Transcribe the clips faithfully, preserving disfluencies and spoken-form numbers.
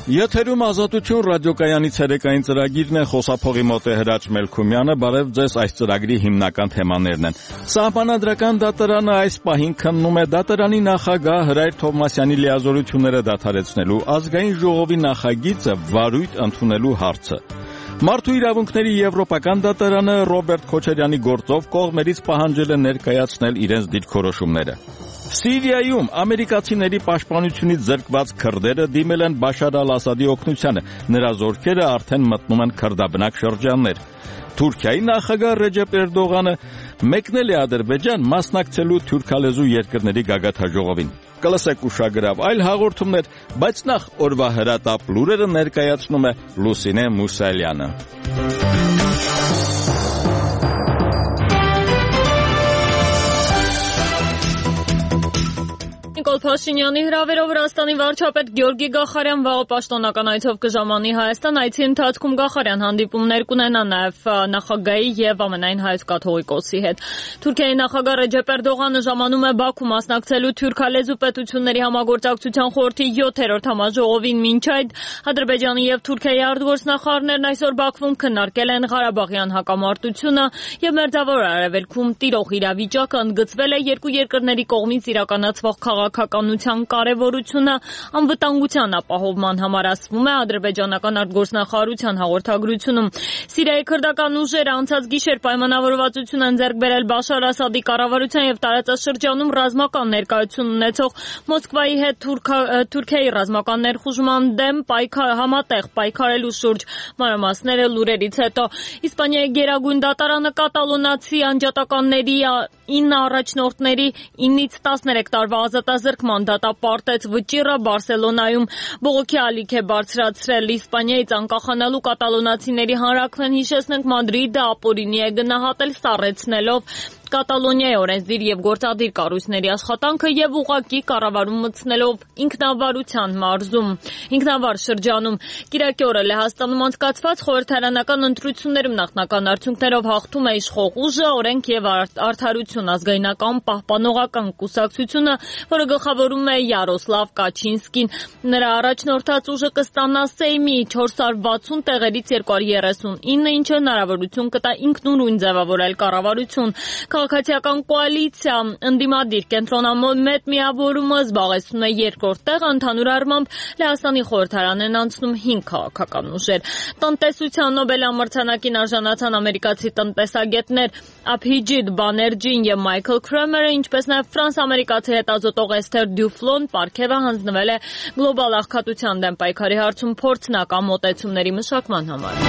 Եթերում Ազատություն ռադիոկայանի ցերեկային ծրագիրն է, խոսափողի մոտ է Հրաչ Մելքումյանը, բարև ձեզ, այս ծրագրի հիմնական թեմաներն են։ Սահմանադրական դատարանը այս պահին քննում է դատարանի նախագահ Հրայր Թովմասյանի լիազորությունները դադարեցնելու ազգային ժողովի նախագիծը վարույթ ընդունելու հարցը։ Մարդու իրավունքների եվրոպական դատարանը Ռոբերտ Քոչարյանի գործով կողմերից պահանջել է ներկայացնել իրենց դիրքորոշումները։ Սիրիայում ամերիկացիների պաշտպանությունից զրկված քրդերը դիմել են Բաշար ալ-Ասադի օգնությանը, նրա զորքերը արդեն մտնում են քրդաբնակ շրջաններ։ Թուրքիայի նախագահ Ռեջեփ Էրդողանը մեկնել է Ադրբեջան մասնակցելու թուրքալեզու երկրների գագաթնաժողովին։ Կլսեք ուշագրավ այլ հաղորդումներ, բայց նախ օրվա հրատապ լուրերը ներկայացնում է Լուսինե Մուսալյանը։ Նիկոլ Փաշինյանի հրավերով Վրաստանի վարչապետ Գյորգի Գախարյան վաղը պաշտոնական այցով կժամանի Հայաստան, այցի ընթացքում Գախարյան հանդիպումներ կունենա նաև նախագահի եւ ամենայն հայոց կաթողիկոսի հետ։ Թուրքիայի նախագահ Ռեջեփ Էրդողանը ժամանում է Բաքու մասնակցելու թուրքալեզու պետությունների համագործակցության խորհրդի յոթերորդ համաժողովին, մինչ այդ Ադրբեջանի եւ Թուրքիայի արտգործնախարարներն այսօր Բաքվում քննարկել են Ղարաբաղյան հակամարտությունը եւ Մերձավոր Արևելքում տիրող իրավիճակը, ընդգծվել է երկու երկրների կողմից իրականացվող քաղաքականության կարևորությունը, անվտանգության ապահովման համար, ասվում է ադրբեջանական արտգործնախարարության հաղորդագրությունում։ Սիրիայի քրդական ուժերը անցած գիշեր պայմանավորվածություն են ձեռք բերել Բաշար Ասադի կառավարության եւ տարածաշրջանում ռազմական ներկայություն ունեցող Մոսկվայի հետ Թուրքիայի ռազմական ներխուժման դեմ պայքար համատեղ պայքարելու շուրջ։ Մանրամասները լուրերից հետո Իսպանիայի գերագույն դատարանը կատալոնացի անջատականների ինը առաջնորդների ինից տասներեք տարվա ազատազրկման դատապարտեց վճիռը Բարսելոնայում բողոքի ալիք է բարձրացրել Իսպանիայից անկախանալու կատալոնացիների հանրաքվեն, հիշեցնենք, Մադրիդը ապօրինի է գնահատել, սառեցնելով Կատալոնիայի օրենսդիր եւ գործադիր կառույցների աշխատանքը եւ ուղղակի կառավարում մտցնելով ինքնավարության մարզում, ինքնավար շրջանում։ Կիրակի օրը Լեհաստանում անցկացված խորհրդարանական ընտրություններում նախնական արդյունքներով հաղթում է իշխող ուժը Օրենք եւ արդարություն ազգայնական պահպանողական կուսակցությունը, որը գլխավորում է Յարոսլավ Կաչինսկին։ Նրա առաջնորդած ուժը կստանա Սեյմի չորս հարյուր վաթսուն տեղերից երկու հարյուր երեսունինը, ինչը հնարավորություն կտա ինքնուրույն ձևավորել կառավարություն։ Քաղաքացիական կոալիցիա ընդդիմադիր կենտրոնամետ միավորումը զբաղեցնում է երկրորդ տեղը, ընդհանուր առմամբ Լեհաստանի խորհրդարան են անցնում հինգ քաղաքական ուժեր։ Տնտեսության Նոբելյան մրցանակին արժանացան ամերիկացի տնտեսագետներ Աբհիջիտ Բաներջին եւ Մայքլ Քրեմերը, ինչպես նաեւ ֆրանս-ամերիկացի հետազոտող Էսթեր Դյուֆլոն։ Պարգևը հանձնվել է գլոբալ աղքատության դեմ պայքարի հարցում փորձնական մոտեցումների մշակման համար։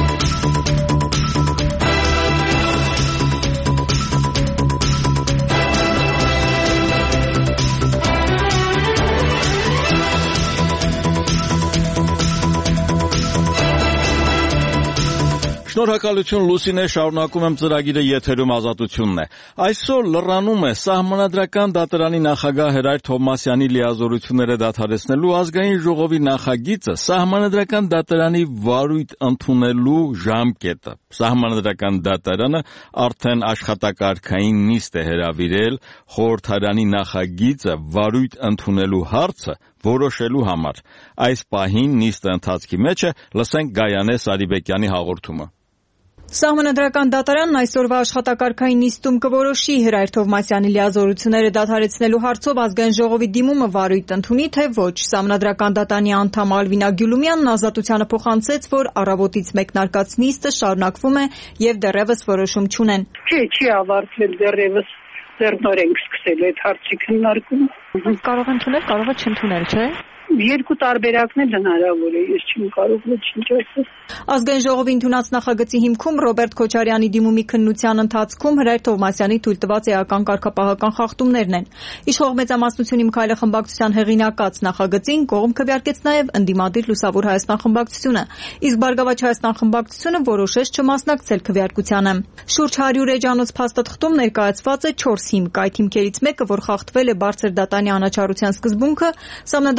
Շնորհակալություն Լուսինե, շարունակում եմ ծրագիրը, եթերում Ազատությունն է։ Այսօր լրանում է Սահմանադրական դատարանի նախագահ Հրայր Թովմասյանի լիազորությունները դադարեցնելու ազգային ժողովի նախագիծը Սահմանադրական դատարանի վարույթ ընդունելու ժամկետը։ Սահմանադրական դատարանը արդեն աշխատակարգային նիստ է հրավիրել խորհրդարանի նախագիծը վարույթ ընդունելու հարցը որոշելու համար։ Այս պահին նիստը ընթացքի մեջ է, լսենք Գայանե Սարիբեկյանի հաղորդումը։ Սահմանադրական դատարանն այսօրվա աշխատակարգային նիստում կորոշի Հրայր Թովմասյանի լիազորությունները դադարեցնելու հարցով ազգային ժողովի դիմումը վարույթ ընդունի, թե ոչ։ Սահմանադրական դատարանի անդամ Ալվինա Գյուլումյանն Ազատությանը փոխանցեց, որ առավոտից մեկնարկած նիստը շարունակվում է եւ դեռևս որոշում չունեն։ Չի, չի ավարտվել դեռևս, դեռ նոր ենք սկսել այդ հարցի քննարկումը։ Կարող են ընդունել, կարող է չընդունել, չէ՞։ Երկու տարբերակներ հնարավոր է, ես չեմ կարող ոչինչ ասել։ Ազգային ժողովի ընդունած նախագծի հիմքում Ռոբերտ Քոչարյանի դիմումի քննության ընթացքում Հրայր Թովմասյանի թույլտված էական կարգապահական խախտումներն են։ Իշխող մեծամասնությունի Մքայլե խմբակցության հեղինակած նախագծին կողմ քվեարկեց նաև ընդդիմադիր Լուսավոր Հայաստան խմբակցությունը, իսկ Բարգավաճ Հայաստան խմբակցությունը որոշեց չմասնակցել քվեարկությանը։ Շուրջ հարյուր էջանոց փաստաթղթում ներկայացված է չորս հիմք։ Այդ հիմքերից մեկը, որ խախտվել է բարձր դատանի անաչառության սկզբունքը, Սահմանադրական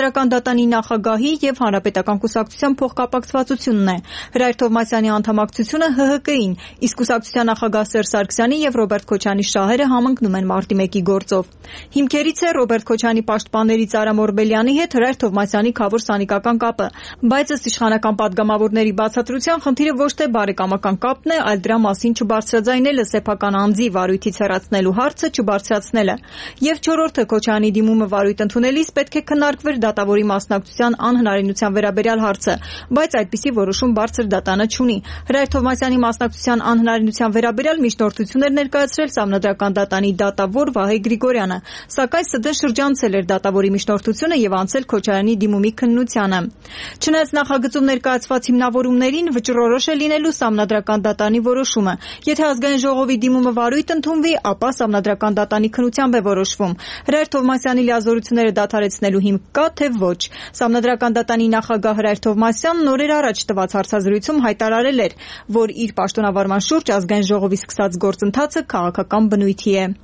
դատանի նախագահի եւ Հանրապետական կուսակցության փոխկապակցվածությունն է։ Հրայր Թովմասյանի անդամակցությունը Հ Հ Կ-ին, իսկ կուսակցության նախագահ Սերժ Սարգսյանի եւ Ռոբերտ Քոչարյանի շահերը համընկնում են մարտի մեկի գործով։ Հիմքերից է Ռոբերտ Քոչարյանի պաշտպաններից Արամ Օրբելյանի հետ Հրայր Թովմասյանի քավոր սանիկական կապը, բայց ըստ իշխանական պատգամավորների բացատրության խնդիրը ոչ թե բարեկամական կապն է, այլ դրա մասին չբարձրաձայնելը, սեփական անձի վարույթից հեռացնելու հարցը չբարձրացնելը։ Եվ չորրորդը Քոչարյանի դիմումը վարույթ ընդունելիս պետք է քննարկվեր դատավորի մասնակցության անհնարինության վերաբերյալ հարցը, բայց այդպիսի որոշում բարձր դատանը չունի։ Հրայր Թովմասյանի մասնակցության անհնարինության վերաբերյալ միջնորդություն էր ներկայացրել Սահմանադրական դատանի դատավոր Վահե Գրիգորյանը, սակայն ՍԴ շրջանցել էր դատավորի միջնորդությունը եւ անցել Քոչարյանի դիմումի քննությանը։ Չնայած նախագծում ներկայացված հիմնավորումներին վճռորոշ է լինելու Սահմանադրական դատանի որոշումը։ Եթե ազգային ժողովի դիմումը վարույթ ընդունվի, ապա Սահմանադրական դատանի քննությամբ է որոշվում։ Հրայր Թովմասյանի լիազորությունները դադարեցնելու հիմք կա, թե ոչ։ Սահմանադրական դատանի նախագահ Հրայր Թովմասյանն օրեր առաջ տված հարցազրույցում հայտարարել էր, որ իր պաշտոնավարման շուրջ ազգային ժողովի սկսած գործընթացը քաղաքական բնույթի է։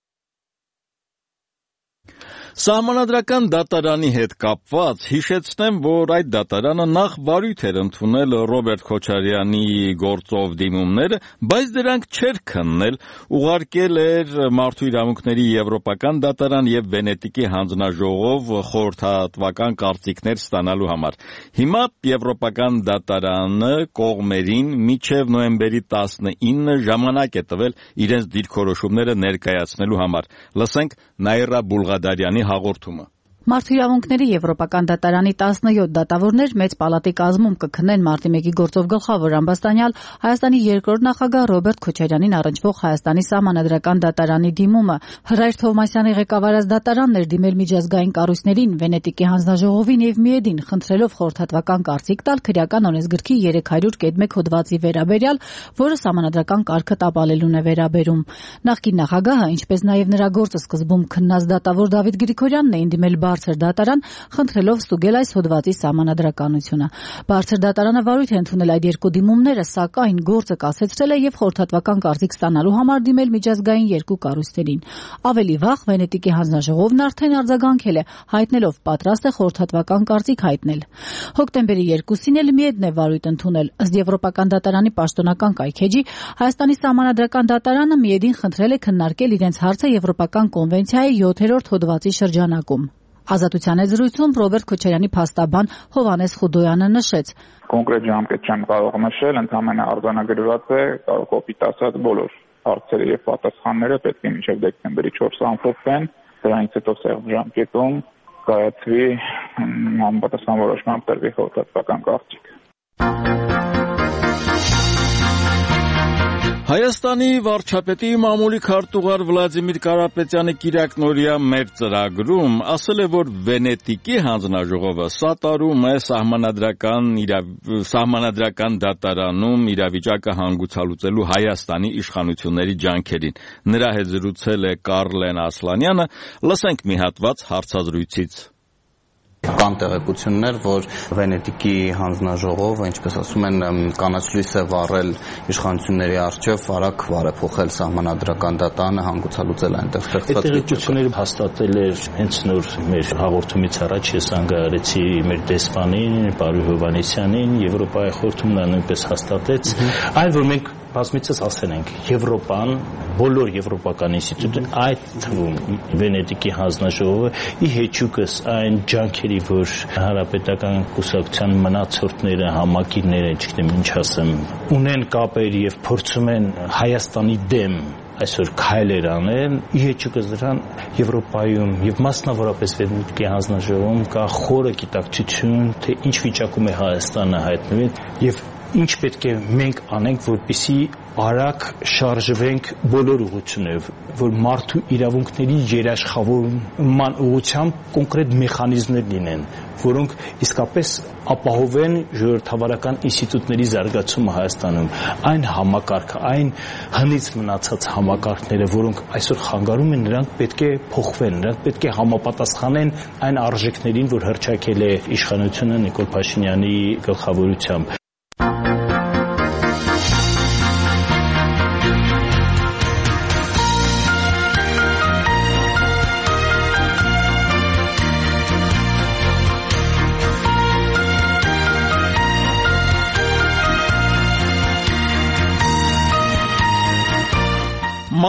Սահմանադրական դատարանի հետ կապված հիշեցնեմ, որ այդ դատարանը նախ վարույթ էր ընդունել Ռոբերտ Քոչարյանի գործով դիմումները, բայց դրանք չէր քննել, ուղարկել էր Մարդու իրավունքների եվրոպական դատարան եւ Վենետիկի հանձնաժողով խորհրդատվական կարծիքներ ստանալու համար։ Հիմա եվրոպական դատարանը կողմերին մինչև նոյեմբերի տասնինը ժամանակ է տվել իրենց դիրքորոշումները ներկայացնելու համար։ Լսենք Նաիրա Բուլղադարյանի հաղորդումը։ Մարդու իրավունքների եվրոպական դատարանի տասնյոթ դատավորներ մեծ պալատի կազմում կքննեն մարտի մեկի գործով գլխավոր ամբաստանյալ Հայաստանի երկրորդ նախագահ Ռոբերտ Քոչարյանին առնչվող Հայաստանի Սահմանադրական դատարանի դիմումը։ Հրայր Թովմասյանի ղեկավարած դատարանն էր դիմել միջազգային կառույցներին, Վենետիկի հանձնաժողովին եւ Միեդին, խնդրելով խորհրդատվական կարծիք տալ քրեական օրենսգրքի երեք հարյուր կետ մեկ հոդվածի վերաբերյալ, որը սահմանադրական կարգը տապալելուն է վերաբերում։ Նախկին նախագահը, ինչպես նաեւ նրա գործը սկզբում քննած դատավոր Դավիթ Գրիգորյանն էին դիմել Բարձր դատարան, խնդրելով ստուգել այս հոդվածի սահմանադրականությունը։ Բարձր դատարանը վարույթ է ընդունել այդ երկու դիմումները, սակայն գործը կասեցրել է եւ խորհրդատվական կարծիք ստանալու համար դիմել միջազգային երկու կառույցներին։ Ավելի վաղ Վենետիկի հանձնաժողովն արդեն արձագանքել է, հայտնելով պատրաստ է խորհրդատվական կարծիք հայտնել։ Հոկտեմբերի երկուսին էլ Միեդն է վարույթ ընդունել։ Ըստ Եվրոպական դատարանի պաշտոնական կայքեջի, Հայաստանի Սահմանադրական դատարանը Միեդին խնդրել է քննարկել իրենց հարցը Եվրոպական կոնվենցիայի յոթերորդ հոդվածի շրջանակում։ Ազատության զրույցում Ռոբերտ Քոչարյանի փաստաբան Հովհաննես Խուդոյանը նշեց. Կոնկրետ ժամկետ չեմ կարող նշել, ընդհանրապես արձանագրված է, կոպիտ ասած բոլոր հարցերը եւ պատասխանները պետք է մինչեւ դեկտեմբերի չորսը ամփոփվեն, դրանից հետո սեղմ ժամկետում կայացվի համապատասխան որոշմամբ տրվի խորհրդատվական կարծիք։ Հայաստանի վարչապետի մամուլի քարտուղար Վլադիմիր Կարապետյանը Կիրակնօրյա մեր ծրագրում ասել է, որ Վենետիկի հանձնաժողովը սատարում է սահմանադրական իրավ... սահմանադրական դատարանում իրավիճակը հանգուցալուծելու Հայաստանի իշխանությունների ջանքերին։ Նրա հետ զրուցել է Կարլեն Ասլանյանը, լսենք մի հատված հարցազրույցից։ Կան տեղեկություններ, որ Վենետիկի հանձնաժողովը, ինչպես ասում են, կանաչ լույս է վառել իշխանությունների առջև արագ բարեփոխել սահմանադրական դատարանը, հանգուցալուծել այնտեղ ստեղծված տեղեկությունները հաստատել էր հենց նոր մեր հաղորդումից առաջ ես անգարեցի մեր դեսպանին, Պարի Հովհաննիսյանին, Եվրոպայի խորհրդում նա նույնպես հաստատեց, այն որ մենք բազմիցս ասել ենք, Եվրոպան, բոլոր եվրոպական ինստիտուտները, այդ թվում Վենետիկի հանձնաժողովը ի հեճուկս այն ջանքերի, որ հանրապետական կուսակցության մնացորդները, համակիրները, չգիտեմ ինչ ասեմ, ունեն կապեր եւ փորձում են Հայաստանի դեմ այսօր քայլեր անեն, ի հեճուկս դրան Եվրոպայում եւ մասնավորապես Վենետիկի հանձնաժողովում կա խորը գիտակցություն, թե ինչ վիճակում է Հայաստանը հայտնվել եւ ինչ պետք է մենք անենք, որպեսզի արագ շարժվենք բոլոր ուղղություններով, որ մարդու իրավունքների երաշխավորման ուղղությամբ կոնկրետ մեխանիզմներ լինեն, որոնք իսկապես ապահովեն ժողովրդավարական ինստիտուտների զարգացումը Հայաստանում, այն համակարգը, այն հնից մնացած համակարգները, որոնք այսօր խանգարում են, նրանք պետք է փոխվեն, նրանք պետք է համապատասխանեն այն արժեքներին, որ հռչակել է իշխանությունը Նիկոլ Փաշինյանի գլխավորությամբ։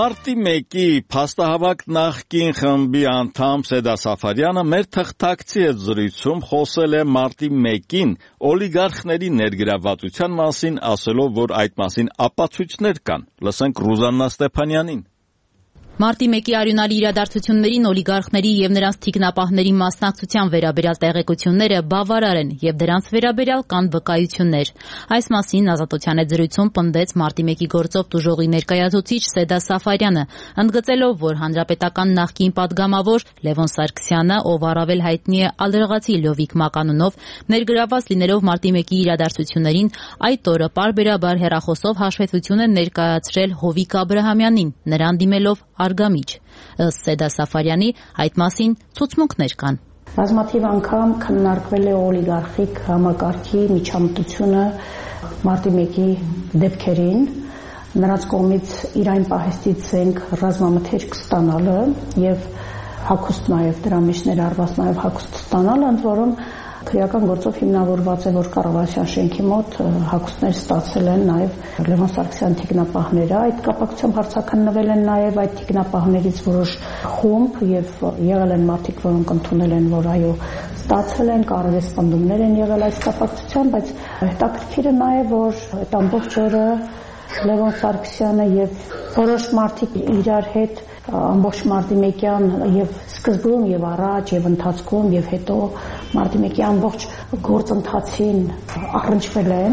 Մարտի մեկի փաստահավաք նախկին խմբի անդամ Սեդա Սաֆարյանը մեր թղթակցի հետ զրույցում խոսել է մարտի մեկին օլիգարխների ներգրավվածության մասին, ասելով, որ այդ մասին ապացույցներ կան։ Լսենք Ռուզաննա Ստեփանյանին։ Մարտի մեկի արյունալի իրադարձություններին օլիգարխների եւ նրանց թիկնապահների մասնակցության վերաբերյալ տեղեկությունները բավարար են եւ դրանց վերաբերյալ կան վկայություններ։ Այս մասին Ազատության հետ զրույցում պնդեց մարտի մեկի գործով տուժողի ներկայացուցիչ Սեդա Սաֆարյանը, ընդգծելով, որ հանրապետական նախկին падգամավոր Լևոն Սարգսյանը, ով առավել հայտնի է ալրղացի Լովիկ Մականունով, ներգրավված լինելով մարտի մեկի իրադարձություններին, այդ օրը պարբերաբար հեռախոսով հաշվետվություն է ներկայացրել Հովիկ Աբրահամյանին, նրան դիմելով արգամիջ։ Ըստ Սեդա Սաֆարյանի, այդ մասին ցուցմունքներ կան։ Բազմաթիվ անգամ քննարկվել է օլիգարխիկ համակարգի միջամտությունը մարտի մեկի դեպքերին, նրանց կողմից իր այն պահեստից զենք ռազմամթերք ստանալը եւ հագուստ նաեւ դրա մեջ ներառված նաեւ հագուստ ստանալը, ընդ որում քրեական գործով հիմնավորված է, որ կառավարության շենքի մոտ հագուստներ ստացել են նաև Լևոն Սարգսյան թիկնապահները։ Այդ կապակցությամբ հարցաքննվել են նաև այդ թիկնապահներից որոշ խումբ եւ եղել են մարդիկ, որոնք ընդունել են, որ այո, ստացել են, կարևես պնդումներ են եղել այս կապակցությամբ, բայց հետաքրքիրը նաև որ այդ ամբողջ օրը Լևոն Սարգսյանը եւ որոշ մարդիկ իրար հետ ամբողջ մարտի մեկյան եւ սկզբում եւ առաջ եւ ընթացքում եւ հետո մարտի մեկի ամբողջ գործընթացին առնչվել են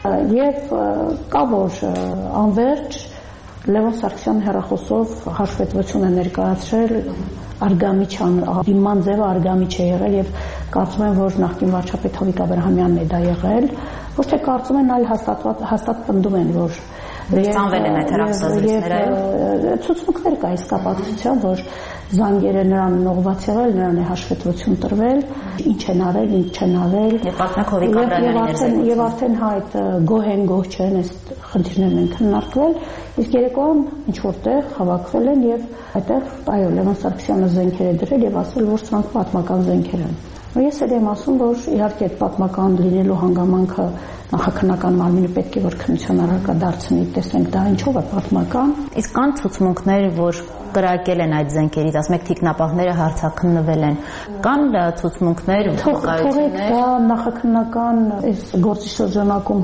եւ կա որ անverջ Լևոն Սարգսյանը հեռախոսով հաշվետվություն է ներկայացրել արգամիջան դիման ձևը արգամիջ է եղել եւ կարծում եմ որ նախկին վարչապետ Հովիկ Աբրահամյանն է դա եղել ոչ թե կարծում են այլ հաստատ հաստատ պնդում են որ Ծանվել են այդ հեռախոսազրույցները ցուցմունքներ կա այս կապակցությամբ որ զանգերը նրան նողված եղել նրան է հաշվետվություն տրվել ինչ են արել ինչ չեն արել եւ պատմեք Հովիկ Աբրահամյանին եւ արդեն հա այդ գոհ են գոհ չեն այս խնդիրներն են քննարկվել իսկ երեկոյան ինչ որտեղ հավաքվել են եւ այդտեղ այո Լևոն Սարգսյանը զենքեր է դրել եւ ասել որ սրանք պատմական զենքեր են Ես էլ եմ ասում, որ իհարկե այդ պատմական լինելու հանգամանքը նախաքննական մարմինը պետք է որ քննության առարկա դարձնի, տեսնենք դա ինչով է պատմական։ Իսկ կան ցուցմունքներ, որ կրակել են այդ զենքերից, ասում եք թիկնապահները հարցաքննվել են։ Կան ցուցմունքներ, վկայություններ։ Դա նախաքննական այս գործի շրջանակում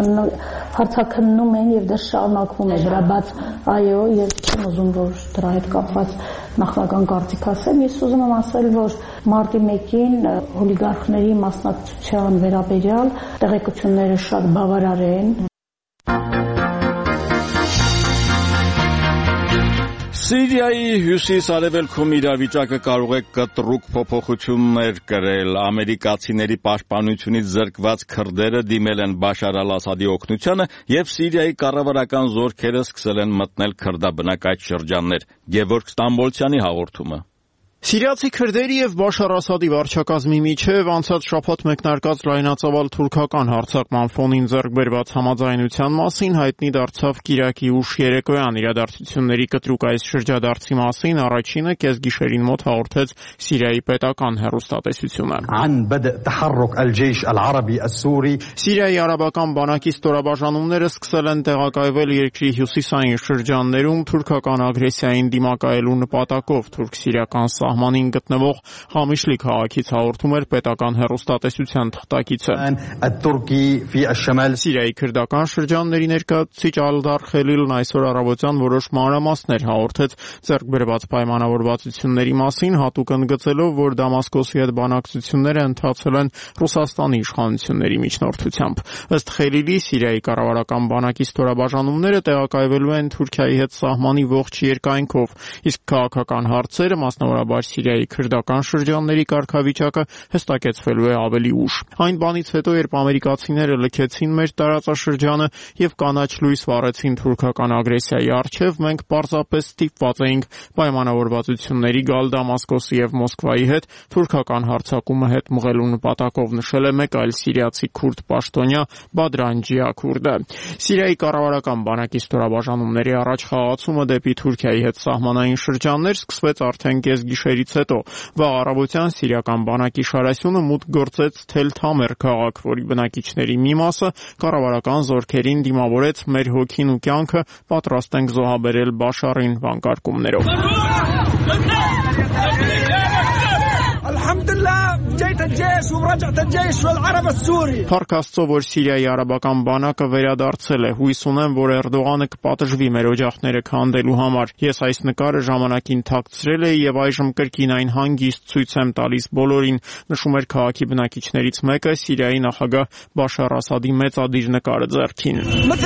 հարցաքննում են եւ դա շարունակվում է դրա բաց այո, եւ չեմ ուզում որ դրա հետ կապված նախնական կարծիք ասեմ, ես ուզում եմ ասել, որ մարտի մեկին օլիգարխների մասնակցության վերաբերյալ տեղեկությունները շատ բավարար են։ Սիրիայի հյուսիս-արևելքում իրավիճակը կարող է կտրուկ փոփոխություններ կրել։ Ամերիկացիների պաշտպանությունից զրկված քրդերը դիմել են Բաշար al-Ասադի օգնությանը եւ Սիրիայի կառավարական զորքերը սկսել են մտնել քրդաբնակ շրջաններ։ Գևորգ Ստամբոլցյանի հաղորդումը։ Սիրիացի քրդերի եւ Բաշար Ասադի վարչակազմի միջև անցած շաբաթ մեկնարկած լայնածավալ թուրքական հարձակման ֆոնին ձեռք բերված համաձայնության մասին հայտնի դարձավ կիրակի ուշ երեկոյան իրադարձությունների կտրուկ այս շրջադարձի մասին առաջինը կեսգիշերին մոտ հաղորդեց Սիրիայի պետական հեռուստատեսությունը։ Սիրիայի արաբական բանակի ստորաբաժանումները սկսել են տեղակայվել երկրի հյուսիսային շրջաններում թուրքական ագրեսիային դիմակայելու նպատակով թուրք-սիրիական սահմանին գտնվող Խամիշլի քաղաքից հաղորդում էր պետական հեռուստատեսության թղթակիցը։ Սիրիայի քրդական շրջանների ներկայացուցիչ Ալդար Խելիլն այսօր առավոտյան որոշ մանրամասներ հաղորդեց ձեռք բերված պայմանավորվածությունների մասին, հատուկ ընդգծելով, որ Դամասկոսի հետ բանակցությունները ընթացել են Ռուսաստանի իշխանությունների միջնորդությամբ։ Ըստ Խելիլի, Սիրիայի կառավարական բանակի ստորաբաժանումները տեղակայվելու են Թուրքիայի հետ սահմանի ողջ երկայնքով, իսկ քաղաքական հարցերը, մասնավորապես Սիրիայի քրդական շրջանների կարգավիճակը հստակեցվելու է ավելի ուշ։ Այն բանից հետո, երբ ամերիկացիները լքեցին մեր տարածաշրջանը եւ կանաչ լույս վառեցին թուրքական ագրեսիայի առջեւ, մենք պարզապես ստիպված էինք պայմանավորվածությունների գալ Դամասկոսի եւ Մոսկվայի հետ թուրքական հարձակումը հետ մղելու նպատակով, նշել է մեկ այլ սիրիացի քուրդ պաշտոնյա Բադրան Ջիաքուրդը։ Սիրիայի կառավարական բանակի ստորաբաժանումների առաջ խաղացումը դեպի Թուրքիայի հետ սահմանային շրջաններ սկսվեց արդեն կեսգիշեր զորքերից հետո։ Վաղ առավոտյան սիրիական բանակի շարասյունը մուտք գործեց Թել Թամեր քաղաք, որի բնակիչների մի մասը կառավարական զորքերին դիմավորեց «Մեր հոգին ու կյանքը պատրաստ ենք զոհաբերել Բաշարին» վանկարկումներով։ Փառք Աստծո, որ Սիրիայի արաբական բանակը վերադարձել է։ Հույս ունեմ, որ Էրդողանը կպատժվի մեր օջախները քանդելու համար։ Ես այս նկարը ժամանակին թաքցրել էի եւ այժմ կրկին այն հանգիստ ցույց եմ տալիս բոլորին, նշում էր քաղաքի բնակիչներից մեկը Սիրիայի նախագահ Բաշար Ասադի մեծադիր նկարը ձեռքին։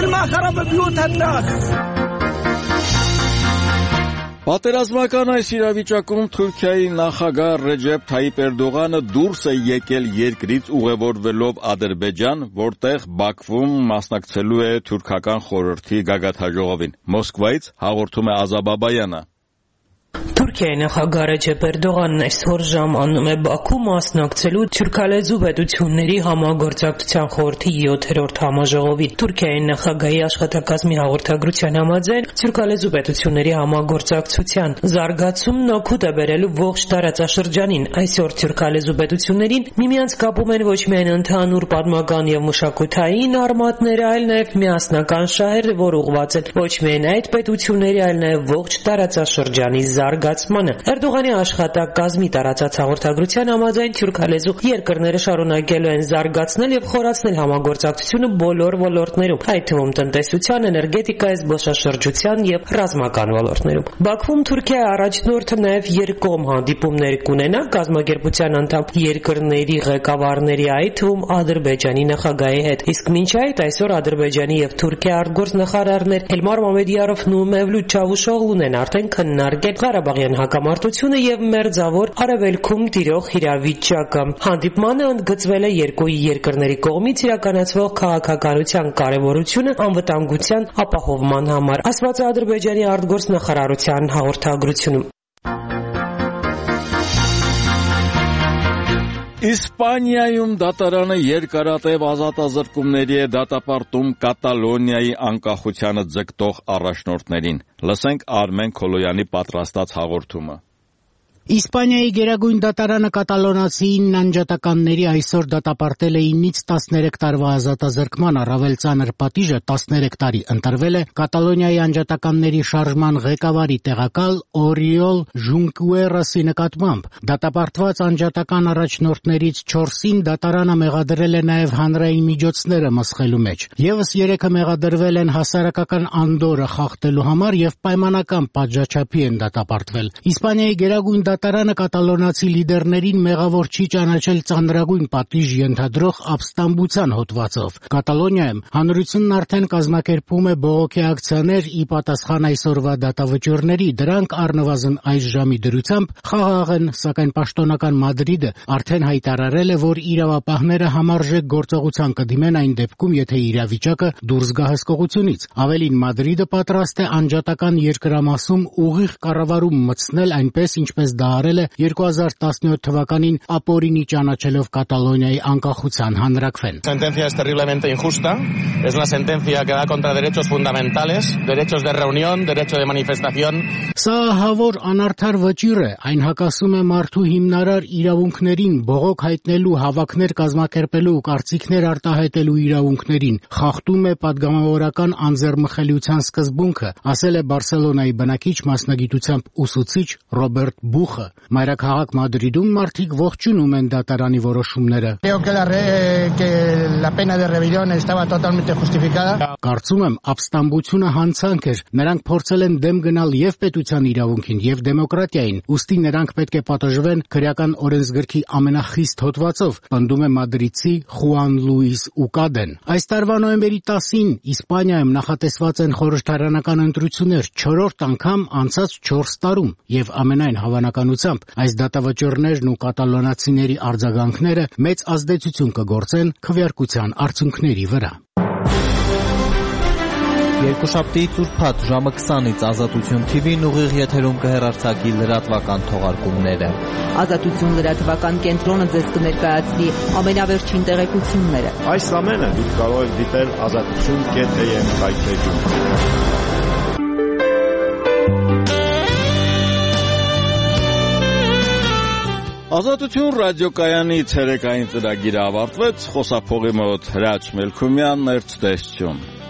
Պատերազմական այս իրավիճակում Թուրքիայի նախագահ Ռեջեփ Թայիպ Էրդողանը դուրս է եկել երկրից ուղևորվելով Ադրբեջան, որտեղ Բաքվում մասնակցելու է թուրքական խորհրդի գագաթնաժողովին։ Մոսկվայից հաղորդում է Ազա Բաբայանը։ Թուրքիայի նախագահ Ռեջեփ Էրդողանն այսօր ժամանում է Բաքու մասնակցելու թուրքալեզու պետությունների համագործակցության խորհրդի յոթերորդ համաժողովին։ Թուրքիայի նախագահի աշխատակազմի հաղորդագրության համաձայն թուրքալեզու պետությունների համագործակցության զարգացումն օգուտ է բերելու ողջ տարածաշրջանին։ Այսօր թուրքալեզու պետություններին միմյանց կապում են ոչ միայն ընդհանուր պատմական եւ մշակութային արմատները, այլ նաեւ միասնական շահեր, որ ուղղված են ոչ միայն այդ պետությունների, այլ նաեւ ողջ տարածաշրջանի զարգացմանը։ Էրդողանի աշխատակազմի տարածած հաղորդագրության համաձայն թուրքալեզու երկրները շարունակելու են զարգացնել եւ խորացնել համագործակցությունը բոլոր ոլորտներում, այդ թվում տնտեսության, էներգետիկայի, զբոսաշրջության եւ ռազմական ոլորտներում։ Բաքվում Թուրքիայի առաջնորդը նաեւ երկկողմ հանդիպումներ կունենա կազմակերպության անդամ երկրների ղեկավարների, այդ թվում Ադրբեջանի նախագահի հետ։ Իսկ մինչ այդ այսօր Ադրբեջանի եւ Թուրքիայի արտգործնախարարներ Էլմար Մամեդիարովն ու Մևլութ Չավուշօղլուն են արդեն քննարկել Ղարաբաղյան հակամարտությունը եւ մերձավոր արևելքում տիրող իրավիճակը։ Հանդիպմանը ընդգծվել է երկու երկրների կողմից իրականացվող քաղաքականության կարեւորությունը անվտանգության ապահովման համար, ասված է Ադրբեջանի արտգործնախարարության հաղորդագրությունում։ Իսպանիայում դատարանը երկարատև ազատազրկումների է դատապարտում Կատալոնիայի անկախությանը ձգտող առաջնորդներին։ Լսենք Արմեն Քոլոյանի պատրաստած հաղորդումը։ Իսպանիայի գերագույն դատարանը կատալոնացիին անջատականների այսօր դատապարտել է ինից տասներեք տարվա ազատազրկման, առավել ծանր պատիժը տասներեք տարի ընտրվել է Կատալոնիայի անջատականների շարժման ղեկավարի տեղակալ Օրիոլ Ժունկուերասի նկատմամբ։ Դատապարտված անջատական առաջնորդներից չորսին դատարանը մեղադրել է նաև հանրային միջոցները մսխելու մեջ։ Եվս երեքը մեղադրվել են հասարակական անդորը խախտելու համար եւ պայմանական պատժաչափի են դատապարտվել։ Իսպանիայի գերագույն դատարանը կատալոնացի լիդերներին մեղավոր չի ճանաչել ծանրագույն պատիժ ենթադրող ապստամբության հոդվածով։ Կատալոնիայում հանրությունն արդեն կազմակերպում է բողոքի ակցիաներ ի պատասխան այսօրվա դատավճիռների, դրանք առնվազն այս ժամի դրությամբ խաղաղ են, սակայն պաշտոնական Մադրիդը արդեն հայտարարել է, որ իրավապահները համարժեք գործողության կդիմեն այն դեպքում, եթե իրավիճակը դուրս գա հսկողությունից։ Ավելին, Մադրիդը պատրաստ է անջատական երկրամասում ուղիղ կառավարում մտցնել, այնպես ինչպես դա արել է երկու հազար տասնյոթ թվականին ապօրինի ճանաչելով Կատալոնիայի անկախության հանրաքվեն։ Sentencia es terriblemente injusta. Es una sentencia que va contra derechos fundamentales, derechos de reunión, derecho de manifestación. Սա հավոր անարդար վճիռ է, այն հակասում է մարդու հիմնարար իրավունքներին, բողոք հայտնելու, հավաքներ կազմակերպելու, կարծիքներ արտահայտելու իրավունքներին, խախտում է պատգամավորական անձեռմխելիության սկզբունքը, ասել է Բարսելոնայի բնակիչ մասնագիտությամբ ուսուցիչ Ռոբերտ Բուխը։ Մայրաքաղաք Մադրիդում մարդիկ ողջունում են դատարանի որոշումները։ Կարծում եմ, ապստամբությունը հանցանք էր։ Նրանք փորձել են դեմ գնալ եւ պետության իրավունքին, եւ դեմոկրատիային, ուստի նրանք պետք է պատժվեն քրեական օրենսգրքի ամենախիստ հոդվածով, պնդում է մադրիդցի Խուան Լուիս Ուկադեն։ Այս տարվա նոյեմբերի տասին Իսպանիայում նախատեսված են խորհրդարանական ընտրություններ, չորրորդ անգամ անցած չորս տարում, եւ ամենայն հավանականությամբ այս դատավճիռներն ու կատալոնացիների արձագանքները մեծ ազդեցություն կգործեն քվեարկության արդյունքների վրա։ Երկուշաբթիից ուրբաթ ժամը քսանից Ազատություն թի վին ուղիղ եթերում կհեռարձակի լրատվական թողարկումները։ Ազատություն լրատվական կենտրոնը ձեզ կներկայացնի ամենավերջին տեղեկությունները։ Այս ամենը դուք կարող եք դիտել ազատություն կետ է եմ կայքեջում։ Ազատություն ռադիոկայանի ցերեկային ծրագիրը ավարտվեց, խոսափողի մոտ Հրաչ Մելքումյան, ներկայացություն։